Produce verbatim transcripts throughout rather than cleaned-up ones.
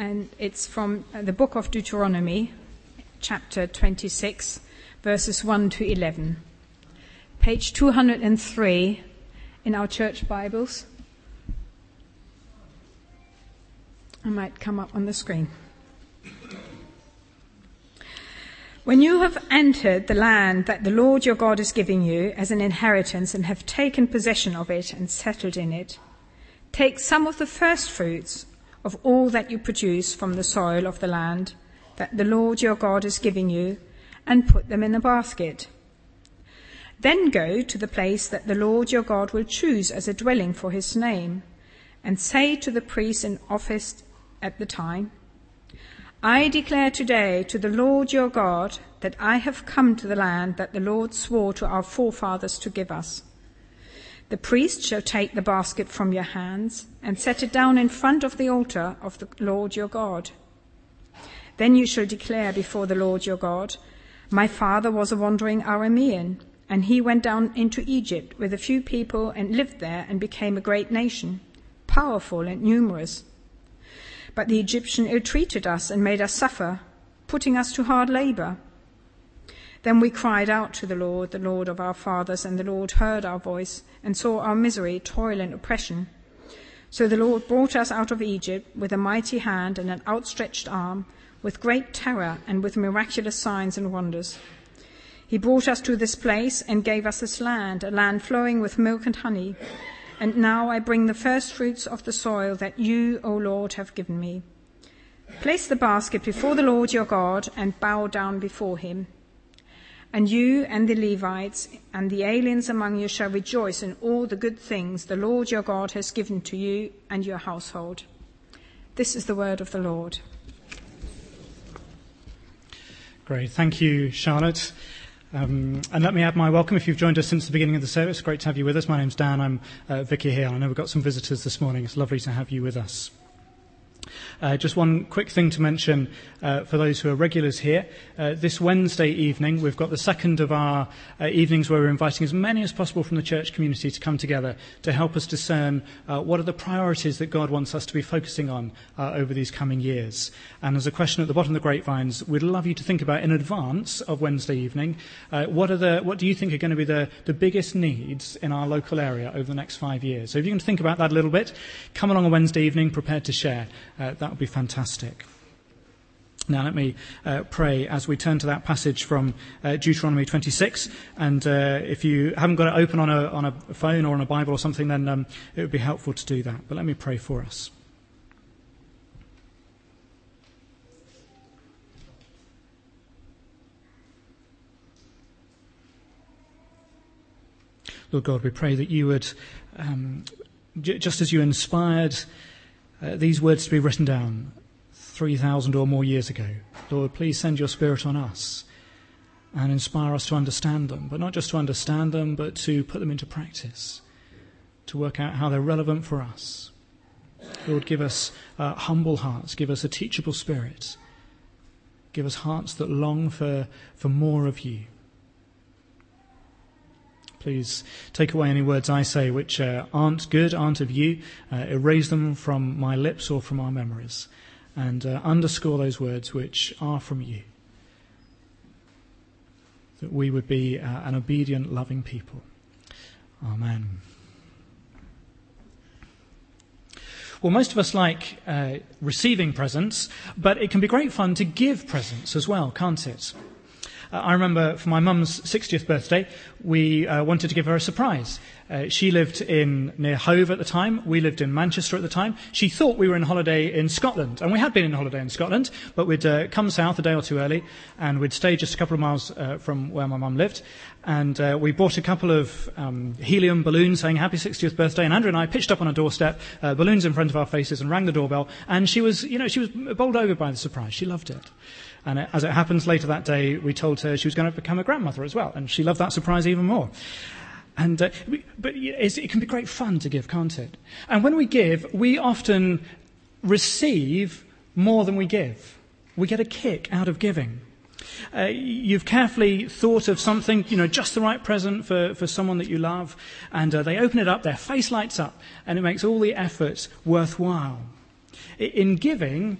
and it's from the book of Deuteronomy, chapter twenty-six, verses one to eleven. Page two hundred three in our church Bibles. It might come up on the screen. When you have entered the land that the Lord your God is giving you as an inheritance and have taken possession of it and settled in it, take some of the first fruits of all that you produce from the soil of the land that the Lord your God is giving you and put them in a basket. Then go to the place that the Lord your God will choose as a dwelling for his name and say to the priest in office at the time, I declare today to the Lord your God that I have come to the land that the Lord swore to our forefathers to give us. The priest shall take the basket from your hands and set it down in front of the altar of the Lord your God. Then you shall declare before the Lord your God, my father was a wandering Aramean, and he went down into Egypt with a few people and lived there and became a great nation, powerful and numerous. But the Egyptian ill-treated us and made us suffer, putting us to hard labor. Then we cried out to the Lord, the Lord of our fathers, and the Lord heard our voice and saw our misery, toil, and oppression. So the Lord brought us out of Egypt with a mighty hand and an outstretched arm, with great terror and with miraculous signs and wonders. He brought us to this place and gave us this land, a land flowing with milk and honey. And now I bring the first fruits of the soil that you, O Lord, have given me. Place the basket before the Lord your God and bow down before him. And you and the Levites and the aliens among you shall rejoice in all the good things the Lord your God has given to you and your household. This is the word of the Lord. Great. Thank you, Charlotte. Um, and let me add my welcome if you've joined us since the beginning of the service. Great to have you with us. My name's Dan. I'm uh, Vicky here. I know we've got some visitors this morning. It's lovely to have you with us. Uh, just one quick thing to mention uh, for those who are regulars here. Uh, this Wednesday evening, we've got the second of our uh, evenings where we're inviting as many as possible from the church community to come together to help us discern uh, what are the priorities that God wants us to be focusing on uh, over these coming years. And as a question at the bottom of the grapevines, we'd love you to think about in advance of Wednesday evening, uh, what are the what do you think are going to be the, the biggest needs in our local area over the next five years? So if you can think about that a little bit, come along on Wednesday evening prepared to share. Uh, that would be fantastic. Now let me uh, pray as we turn to that passage from uh, Deuteronomy twenty-six. And uh, if you haven't got it open on a, on a phone or on a Bible or something, then um, it would be helpful to do that. But let me pray for us. Lord God, we pray that you would, um, j- just as you inspired uh, these words to be written down three thousand or more years ago, Lord, please send your Spirit on us and inspire us to understand them, but not just to understand them, but to put them into practice, to work out how they're relevant for us. Lord, give us uh, humble hearts, give us a teachable spirit, give us hearts that long for, for more of you. Please take away any words I say which uh, aren't good, aren't of you. Uh, erase them from my lips or from our memories. And uh, underscore those words which are from you. That we would be uh, an obedient, loving people. Amen. Well, most of us like uh, receiving presents, but it can be great fun to give presents as well, can't it? Uh, I remember for my mum's sixtieth birthday, we uh, wanted to give her a surprise. Uh, she lived in near Hove at the time. We lived in Manchester at the time. She thought we were in holiday in Scotland, and we had been in holiday in Scotland, but we'd uh, come south a day or two early, and we'd stayed just a couple of miles uh, from where my mum lived. And uh, we bought a couple of um, helium balloons saying happy sixtieth birthday, and Andrew and I pitched up on a doorstep, uh, balloons in front of our faces, and rang the doorbell. And she was, you know, she was bowled over by the surprise. She loved it. And as it happens, later that day, we told her she was going to become a grandmother as well. And she loved that surprise even more. And uh, we, But it's, it can be great fun to give, can't it? And when we give, we often receive more than we give. We get a kick out of giving. Uh, you've carefully thought of something, you know, just the right present for, for someone that you love. And uh, they open it up, their face lights up, and it makes all the effort worthwhile. In giving,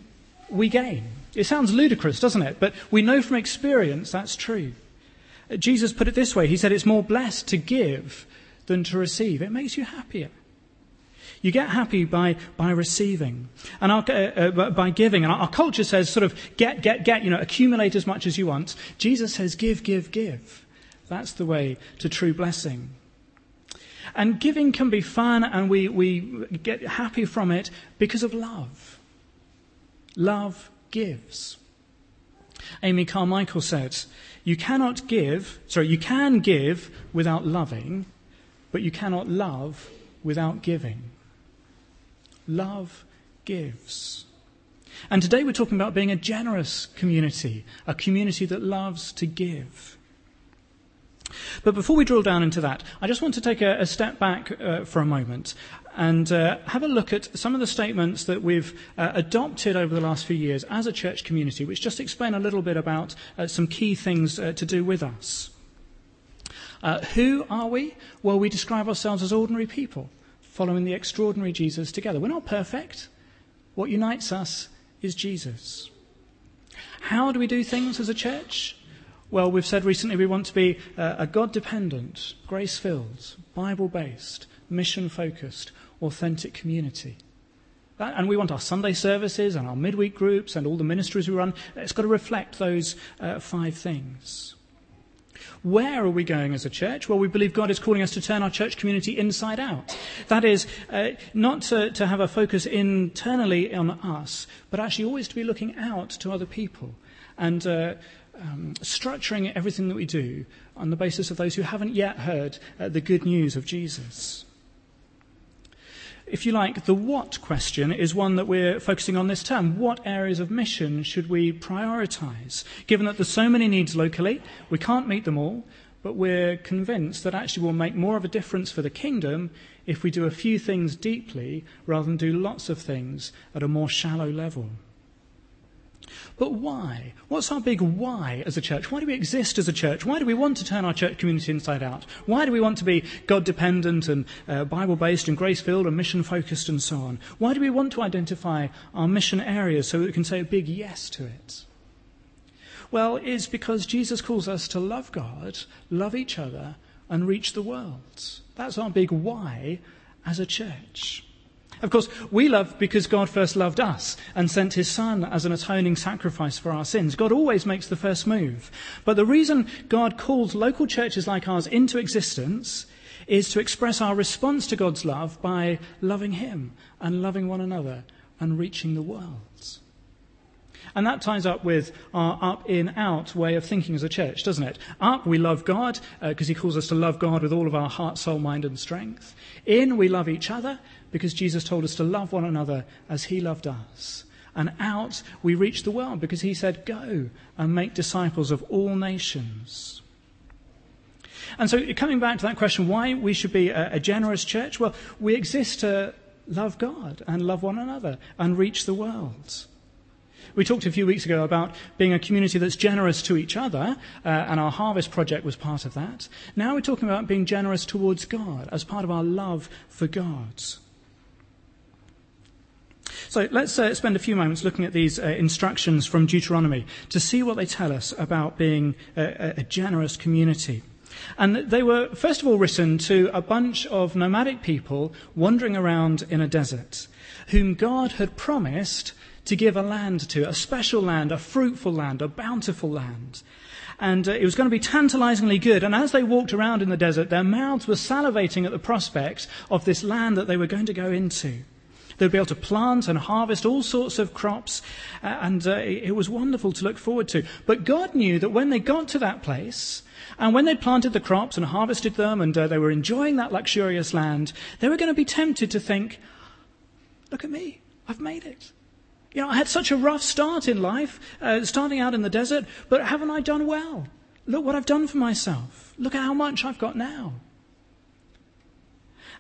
we gain. It sounds ludicrous, doesn't it? But we know from experience that's true. Jesus put it this way. He said it's more blessed to give than to receive. It makes you happier. You get happy by, by receiving and our, uh, uh, by giving. And our, our culture says sort of get, get, get, you know, accumulate as much as you want. Jesus says give, give, give. That's the way to true blessing. And giving can be fun and we, we get happy from it because of love. Love gives. Amy Carmichael said, you cannot give, sorry, you can give without loving, but you cannot love without giving. Love gives. And today we're talking about being a generous community, a community that loves to give. But before we drill down into that, I just want to take a, a step back uh, for a moment and uh, have a look at some of the statements that we've uh, adopted over the last few years as a church community, which just explain a little bit about uh, some key things uh, to do with us. Uh, who are we? Well, we describe ourselves as ordinary people, following the extraordinary Jesus together. We're not perfect. What unites us is Jesus. How do we do things as a church? Well, we've said recently we want to be uh, a God-dependent, grace-filled, Bible-based, mission-focused, authentic community. That, and we want our Sunday services and our midweek groups and all the ministries we run, it's got to reflect those uh, five things. Where are we going as a church? Well, we believe God is calling us to turn our church community inside out. That is, uh, not to, to have a focus internally on us, but actually always to be looking out to other people and uh, um, structuring everything that we do on the basis of those who haven't yet heard uh, the good news of Jesus. If you like, the what question is one that we're focusing on this term. What areas of mission should we prioritise? Given that there's so many needs locally, we can't meet them all, but we're convinced that actually we'll make more of a difference for the kingdom if we do a few things deeply rather than do lots of things at a more shallow level. But why? What's our big why as a church? Why do we exist as a church? Why do we want to turn our church community inside out? Why do we want to be God-dependent and uh, Bible-based and grace-filled and mission-focused and so on? Why do we want to identify our mission areas so that we can say a big yes to it? Well, it's because Jesus calls us to love God, love each other, and reach the world. That's our big why as a church. Of course, we love because God first loved us and sent his Son as an atoning sacrifice for our sins. God always makes the first move. But the reason God calls local churches like ours into existence is to express our response to God's love by loving him and loving one another and reaching the world. And that ties up with our up, in, out way of thinking as a church, doesn't it? Up, we love God because uh, he calls us to love God with all of our heart, soul, mind and strength. In, we love each other because Jesus told us to love one another as he loved us. And out, we reach the world because he said, go and make disciples of all nations. And so coming back to that question, why we should be a, a generous church? Well, we exist to love God and love one another and reach the world. We talked a few weeks ago about being a community that's generous to each other, uh, and our Harvest project was part of that. Now we're talking about being generous towards God as part of our love for God. So let's uh, spend a few moments looking at these uh, instructions from Deuteronomy to see what they tell us about being a, a generous community. And they were, first of all, written to a bunch of nomadic people wandering around in a desert, whom God had promised to give a land to, a special land, a fruitful land, a bountiful land. And uh, it was going to be tantalizingly good. And as they walked around in the desert, their mouths were salivating at the prospect of this land that they were going to go into. They'd be able to plant and harvest all sorts of crops, uh, and uh, it was wonderful to look forward to. But God knew that when they got to that place, and when they'd planted the crops and harvested them, and uh, they were enjoying that luxurious land, they were going to be tempted to think, look at me, I've made it. You know, I had such a rough start in life, uh, starting out in the desert, but haven't I done well? Look what I've done for myself. Look at how much I've got now.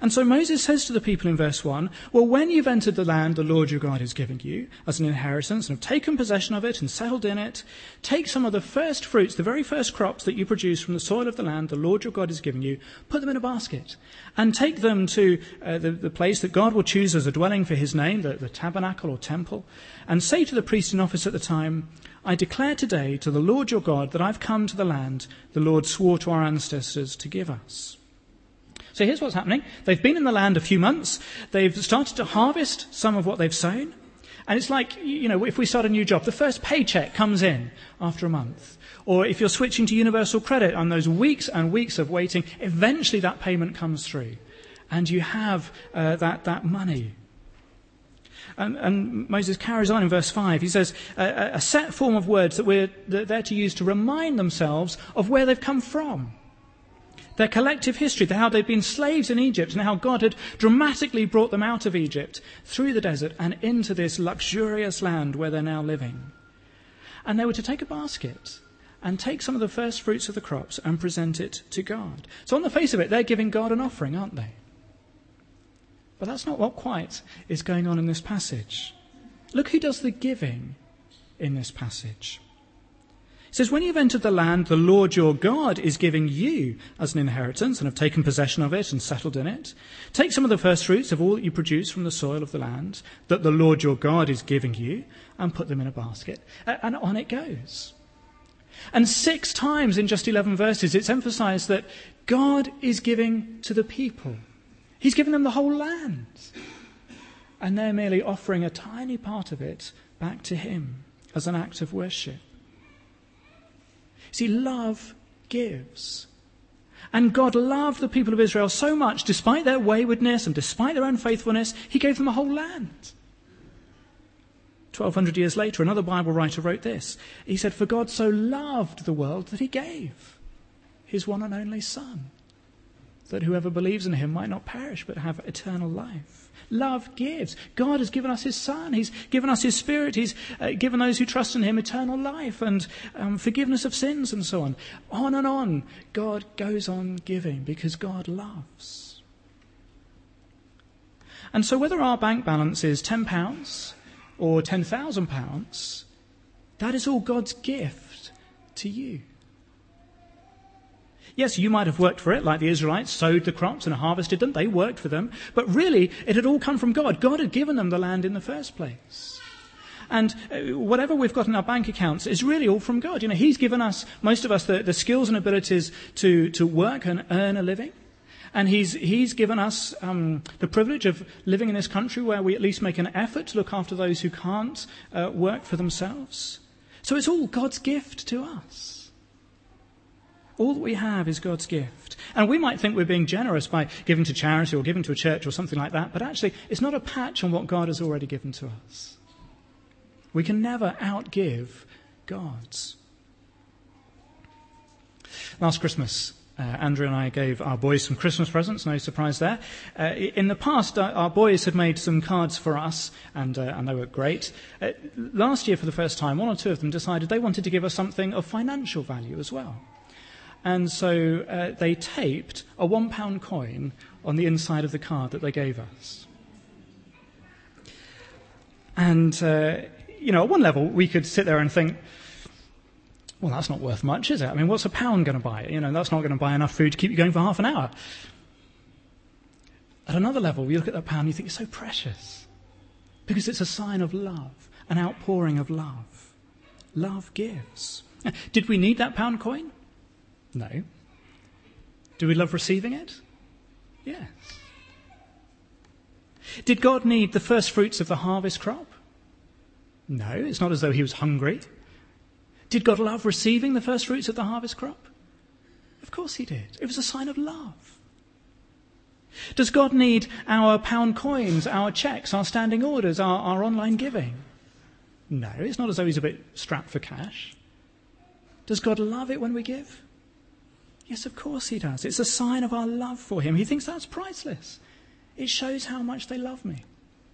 And so Moses says to the people in verse one, well, when you've entered the land the Lord your God is giving you as an inheritance and have taken possession of it and settled in it, take some of the first fruits, the very first crops that you produce from the soil of the land the Lord your God is giving you, put them in a basket and take them to uh, the, the place that God will choose as a dwelling for his name, the, the tabernacle or temple, and say to the priest in office at the time, I declare today to the Lord your God that I've come to the land the Lord swore to our ancestors to give us. So here's what's happening. They've been in the land a few months. They've started to harvest some of what they've sown. And it's like, you know, if we start a new job, the first paycheck comes in after a month. Or if you're switching to universal credit on those weeks and weeks of waiting, eventually that payment comes through. And you have uh, that, that money. And, and Moses carries on in verse five. He says, a, a set form of words that we're that they're to use to remind themselves of where they've come from. Their collective history, how they'd been slaves in Egypt and how God had dramatically brought them out of Egypt through the desert and into this luxurious land where they're now living. And they were to take a basket and take some of the first fruits of the crops and present it to God. So on the face of it, they're giving God an offering, aren't they? But that's not what quite is going on in this passage. Look who does the giving in this passage. It says, when you've entered the land the Lord your God is giving you as an inheritance and have taken possession of it and settled in it, take some of the first fruits of all that you produce from the soil of the land that the Lord your God is giving you and put them in a basket. And on it goes. And six times in just eleven verses it's emphasized that God is giving to the people. He's given them the whole land. And they're merely offering a tiny part of it back to him as an act of worship. See, love gives. And God loved the people of Israel so much, despite their waywardness and despite their unfaithfulness, he gave them a whole land. Twelve hundred years later, another Bible writer wrote this. He said, for God so loved the world that he gave his one and only Son, that whoever believes in him might not perish but have eternal life. Love gives. God has given us his Son. He's given us his Spirit. He's uh, given those who trust in him eternal life and um, forgiveness of sins and so on. On and on, God goes on giving because God loves. And so whether our bank balance is ten pounds or ten thousand pounds, that is all God's gift to you. Yes, you might have worked for it, like the Israelites sowed the crops and harvested them. They worked for them. But really, it had all come from God. God had given them the land in the first place. And whatever we've got in our bank accounts is really all from God. You know, he's given us, most of us, the, the skills and abilities to, to work and earn a living. And he's, he's given us um, the privilege of living in this country where we at least make an effort to look after those who can't uh, work for themselves. So it's all God's gift to us. All that we have is God's gift. And we might think we're being generous by giving to charity or giving to a church or something like that, but actually it's not a patch on what God has already given to us. We can never outgive God. Last Christmas, uh, Andrew and I gave our boys some Christmas presents, no surprise there. Uh, in the past, uh, our boys had made some cards for us, and, uh, and they were great. Uh, last year, for the first time, one or two of them decided they wanted to give us something of financial value as well. And so uh, they taped a one pound coin on the inside of the card that they gave us. And, uh, you know, at one level, we could sit there and think, well, that's not worth much, is it? I mean, what's a pound going to buy? You know, that's not going to buy enough food to keep you going for half an hour. At another level, you look at that pound and you think it's so precious. Because it's a sign of love, an outpouring of love. Love gives. Did we need that pound coin? No. Do we love receiving it? Yes. Did God need the first fruits of the harvest crop? No, it's not as though he was hungry. Did God love receiving the first fruits of the harvest crop? Of course he did. It was a sign of love. Does God need our pound coins, our checks, our standing orders, our, our online giving? No, it's not as though he's a bit strapped for cash. Does God love it when we give? Yes, of course he does. It's a sign of our love for him. He thinks that's priceless. It shows how much they love me.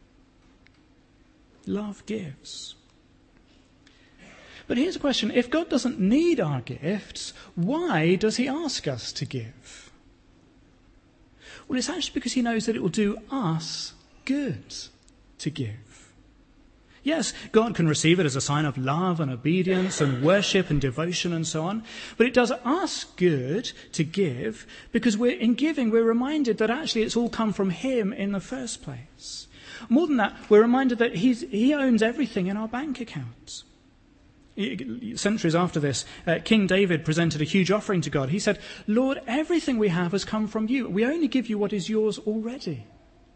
Love gives. But here's a question. If God doesn't need our gifts, why does he ask us to give? Well, it's actually because he knows that it will do us good to give. Yes, God can receive it as a sign of love and obedience and worship and devotion and so on, but it does us good to give because we're, in giving we're reminded that actually it's all come from him in the first place. More than that, we're reminded that he's, he owns everything in our bank accounts. Centuries after this, uh, King David presented a huge offering to God. He said, "Lord, everything we have has come from you. We only give you what is yours already."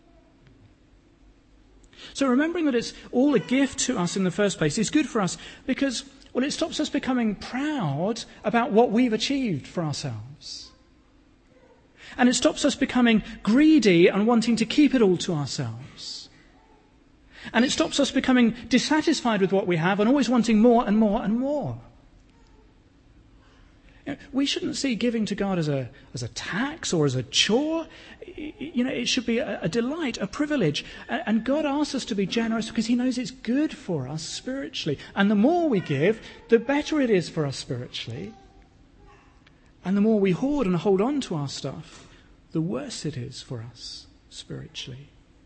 So remembering that it's all a gift to us in the first place is good for us because, well, it stops us becoming proud about what we've achieved for ourselves. And it stops us becoming greedy and wanting to keep it all to ourselves. And it stops us becoming dissatisfied with what we have and always wanting more and more and more. You know, we shouldn't see giving to God as a as a tax or as a chore. You know, it should be a, a delight, a privilege. And God asks us to be generous because he knows it's good for us spiritually. And the more we give, the better it is for us spiritually. And the more we hoard and hold on to our stuff, the worse it is for us spiritually.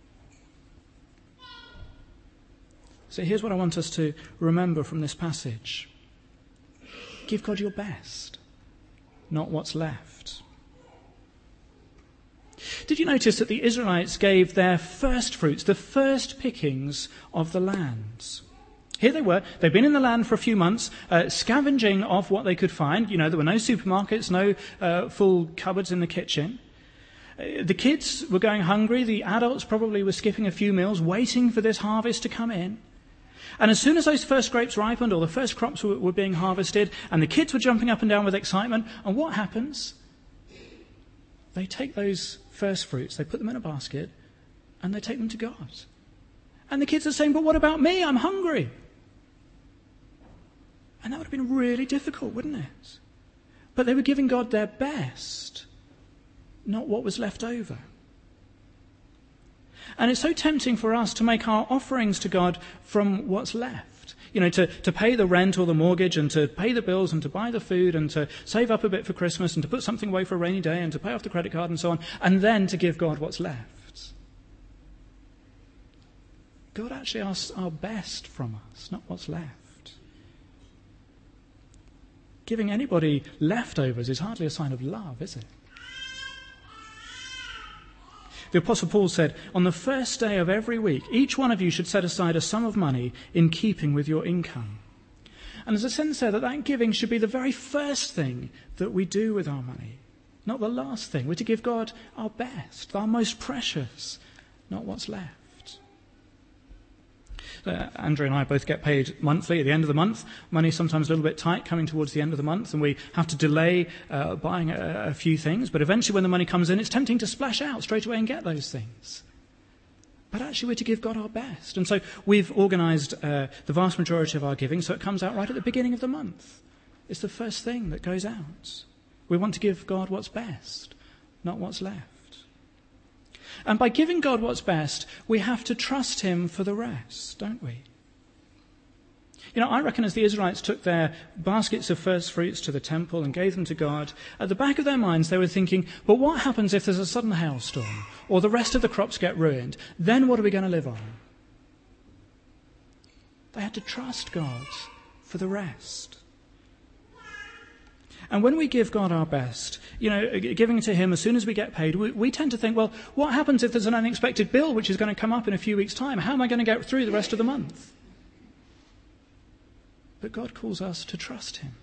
So here's what I want us to remember from this passage. Give God your best, not what's left. Did you notice that the Israelites gave their first fruits, the first pickings of the lands? Here they were, they'd been in the land for a few months, uh, scavenging off what they could find. You know, there were no supermarkets, no uh, full cupboards in the kitchen. Uh, the kids were going hungry, the adults probably were skipping a few meals, waiting for this harvest to come in. And as soon as those first grapes ripened or the first crops were, were being harvested and the kids were jumping up and down with excitement, and what happens? They take those first fruits, they put them in a basket, and they take them to God. And the kids are saying, "But what about me? I'm hungry." And that would have been really difficult, wouldn't it? But they were giving God their best, not what was left over. And it's so tempting for us to make our offerings to God from what's left. You know, to, to pay the rent or the mortgage and to pay the bills and to buy the food and to save up a bit for Christmas and to put something away for a rainy day and to pay off the credit card and so on, and then to give God what's left. God actually asks our best from us, not what's left. Giving anybody leftovers is hardly a sign of love, is it? The Apostle Paul said, "On the first day of every week, each one of you should set aside a sum of money in keeping with your income." And there's a sense there that that giving should be the very first thing that we do with our money, not the last thing. We're to give God our best, our most precious, not what's left. Uh, Andrew and I both get paid monthly at the end of the month. Money's sometimes a little bit tight coming towards the end of the month, and we have to delay uh, buying a, a few things. But eventually when the money comes in, it's tempting to splash out straight away and get those things. But actually we're to give God our best. And so we've organised uh, the vast majority of our giving so it comes out right at the beginning of the month. It's the first thing that goes out. We want to give God what's best, not what's left. And by giving God what's best, we have to trust him for the rest, don't we? You know, I reckon as the Israelites took their baskets of first fruits to the temple and gave them to God, at the back of their minds they were thinking, but what happens if there's a sudden hailstorm or the rest of the crops get ruined? Then what are we going to live on? They had to trust God for the rest. And when we give God our best, you know, giving to him as soon as we get paid, we, we tend to think, well, what happens if there's an unexpected bill which is going to come up in a few weeks' time? How am I going to get through the rest of the month? But God calls us to trust him.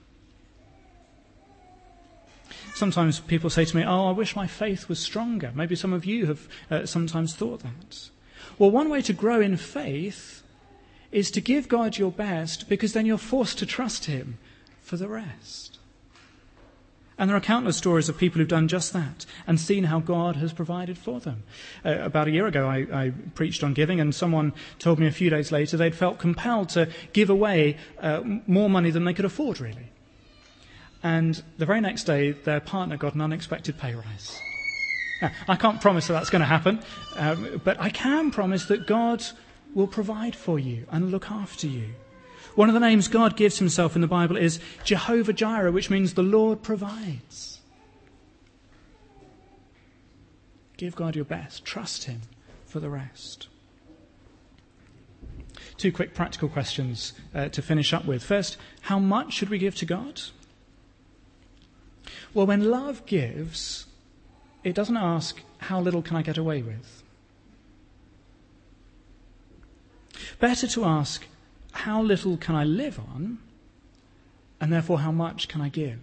Sometimes people say to me, oh, I wish my faith was stronger. Maybe some of you have uh, sometimes thought that. Well, one way to grow in faith is to give God your best, because then you're forced to trust him for the rest. And there are countless stories of people who've done just that and seen how God has provided for them. Uh, about a year ago, I, I preached on giving, and someone told me a few days later they'd felt compelled to give away uh, more money than they could afford, really. And the very next day, their partner got an unexpected pay rise. Now, I can't promise that that's going to happen, um, but I can promise that God will provide for you and look after you. One of the names God gives himself in the Bible is Jehovah Jireh, which means the Lord provides. Give God your best. Trust him for the rest. Two quick practical questions uh, to finish up with. First, how much should we give to God? Well, when love gives, it doesn't ask, how little can I get away with? Better to ask, how little can I live on, and therefore how much can I give?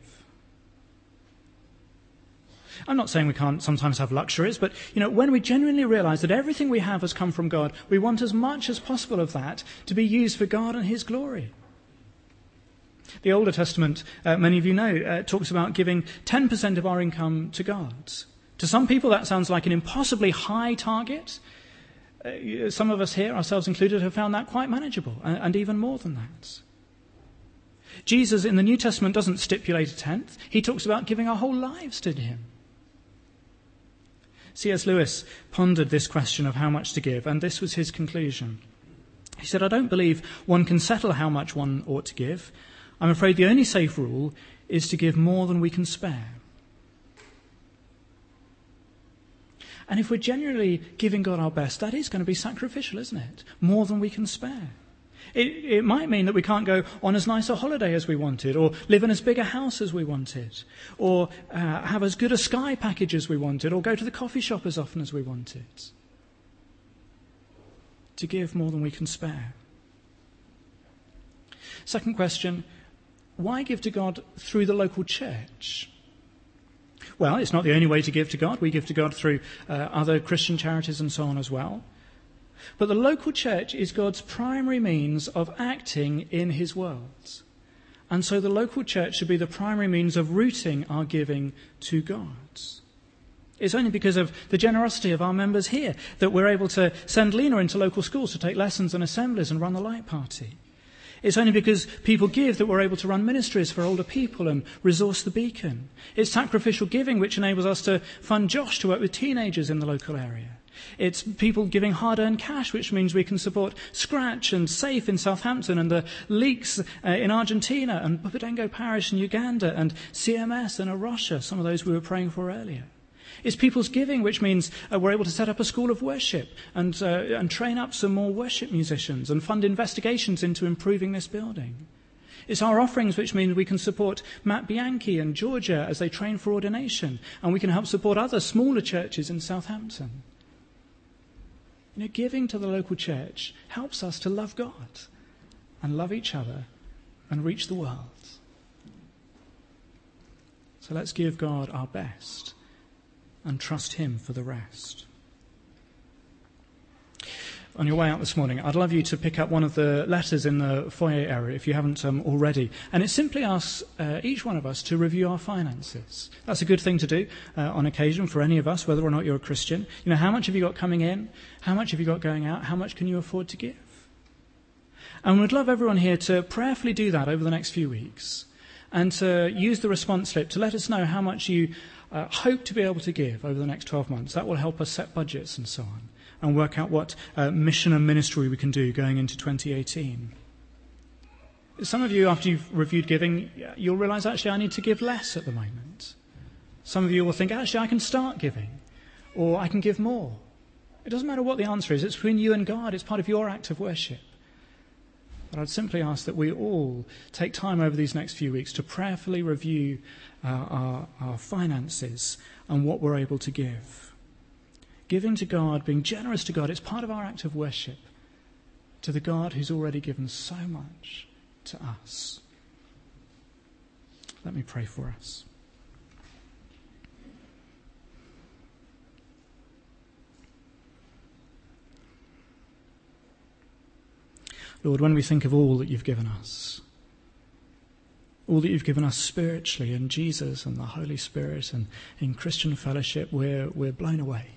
I'm not saying we can't sometimes have luxuries, but, you know, when we genuinely realize that everything we have has come from God, we want as much as possible of that to be used for God and his glory. The Older Testament, uh, many of you know, uh, talks about giving ten percent of our income to God. To some people that sounds like an impossibly high target. Uh, some of us here, ourselves included, have found that quite manageable, and, and even more than that. Jesus in the New Testament doesn't stipulate a tenth. He talks about giving our whole lives to him. C S Lewis pondered this question of how much to give, and this was his conclusion. He said, I don't believe one can settle how much one ought to give. I'm afraid the only safe rule is to give more than we can spare. And if we're genuinely giving God our best, that is going to be sacrificial, isn't it? More than we can spare. It, it might mean that we can't go on as nice a holiday as we wanted, or live in as big a house as we wanted, or uh, have as good a Sky package as we wanted, or go to the coffee shop as often as we wanted. To give more than we can spare. Second question, why give to God through the local church? Well, it's not the only way to give to God. We give to God through uh, other Christian charities and so on as well. But the local church is God's primary means of acting in his world. And so the local church should be the primary means of rooting our giving to God. It's only because of the generosity of our members here that we're able to send Lena into local schools to take lessons and assemblies and run the light party. It's only because people give that we're able to run ministries for older people and resource the Beacon. It's sacrificial giving which enables us to fund Josh to work with teenagers in the local area. It's people giving hard-earned cash, which means we can support Scratch and Safe in Southampton and the Leaks uh, in Argentina and Bupadengo Parish in Uganda and C M S and Arusha, some of those we were praying for earlier. It's people's giving, which means uh, we're able to set up a school of worship and, uh, and train up some more worship musicians and fund investigations into improving this building. It's our offerings which mean we can support Matt Bianchi and Georgia as they train for ordination, and we can help support other smaller churches in Southampton. You know, giving to the local church helps us to love God and love each other and reach the world. So let's give God our best and trust him for the rest. On your way out this morning, I'd love you to pick up one of the letters in the foyer area if you haven't um, already. And it simply asks uh, each one of us to review our finances. That's a good thing to do uh, on occasion for any of us, whether or not you're a Christian. You know, how much have you got coming in? How much have you got going out? How much can you afford to give? And we'd love everyone here to prayerfully do that over the next few weeks and to use the response slip to let us know how much you uh, hope to be able to give over the next twelve months. That will help us set budgets and so on, and work out what uh, mission and ministry we can do going into twenty eighteen. Some of you, after you've reviewed giving, you'll realise, actually, I need to give less at the moment. Some of you will think, actually, I can start giving, or I can give more. It doesn't matter what the answer is. It's between you and God. It's part of your act of worship. But I'd simply ask that we all take time over these next few weeks to prayerfully review uh, our, our finances and what we're able to give. Giving to God, being generous to God, it's part of our act of worship to the God who's already given so much to us. Let me pray for us. Lord, when we think of all that you've given us, all that you've given us spiritually in Jesus and the Holy Spirit and in Christian fellowship, we're, we're blown away.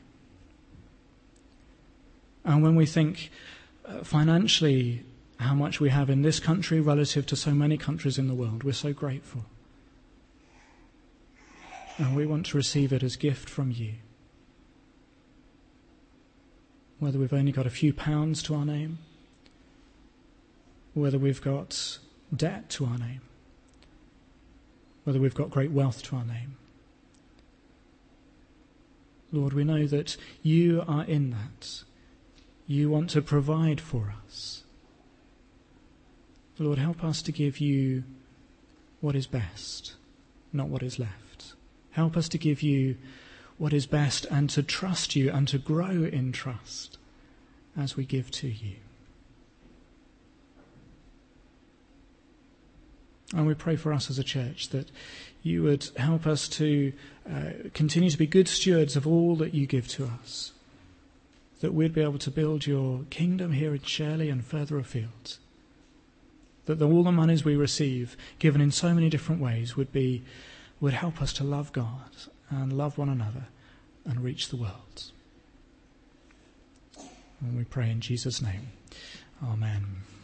And when we think uh, financially how much we have in this country relative to so many countries in the world, we're so grateful. And we want to receive it as gift from you. Whether we've only got a few pounds to our name, whether we've got debt to our name, whether we've got great wealth to our name. Lord, we know that you are in that. You want to provide for us. Lord, help us to give you what is best, not what is left. Help us to give you what is best and to trust you and to grow in trust as we give to you. And we pray for us as a church that you would help us to uh, continue to be good stewards of all that you give to us, that we'd be able to build your kingdom here in Shirley and further afield, that the, all the monies we receive, given in so many different ways, would be would help us to love God and love one another and reach the world. And we pray in Jesus' name. Amen.